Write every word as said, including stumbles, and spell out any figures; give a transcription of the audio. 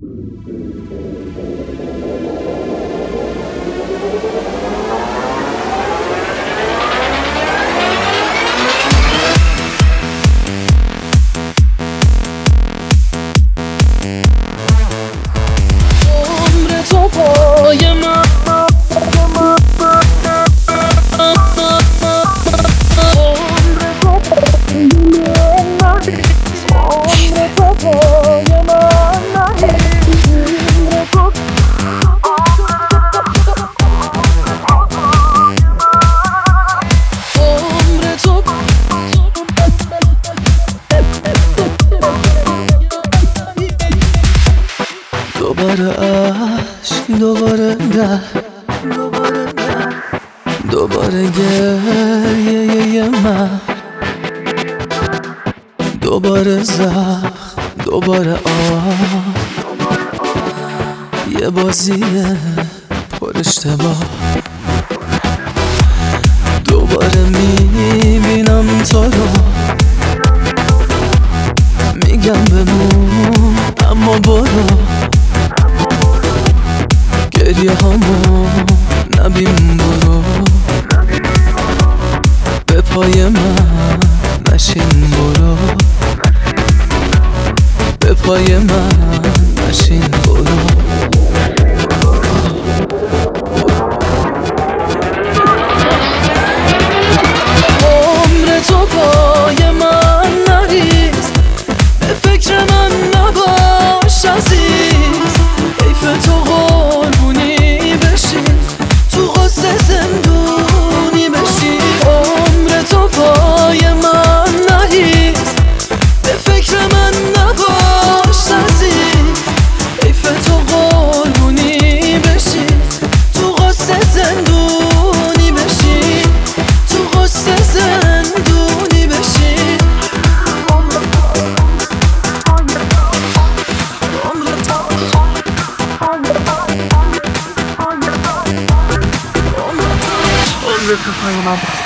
دوباره عشق، دوباره نه، دوباره نه، دوباره گریه من، دوباره زخم، دوباره آه، یه بازیه پر اشتباه. دوباره میبینم تو رو، میگم بمون اما برو، گریه هامو نبین برو، به پای من نشین برو، به پای من نشین برو. عمر تو پای من نریز، به فکر من نباش عزیز، حیف تو قربونی بشی، تو غصه زندونی بشی. عمر تو پای من نریز، به فکر من نباش عزیز، حیف تو قربونی بشی، تو غصه زندونی بشی، تو غصه زندونی بشی. عمر تو پای من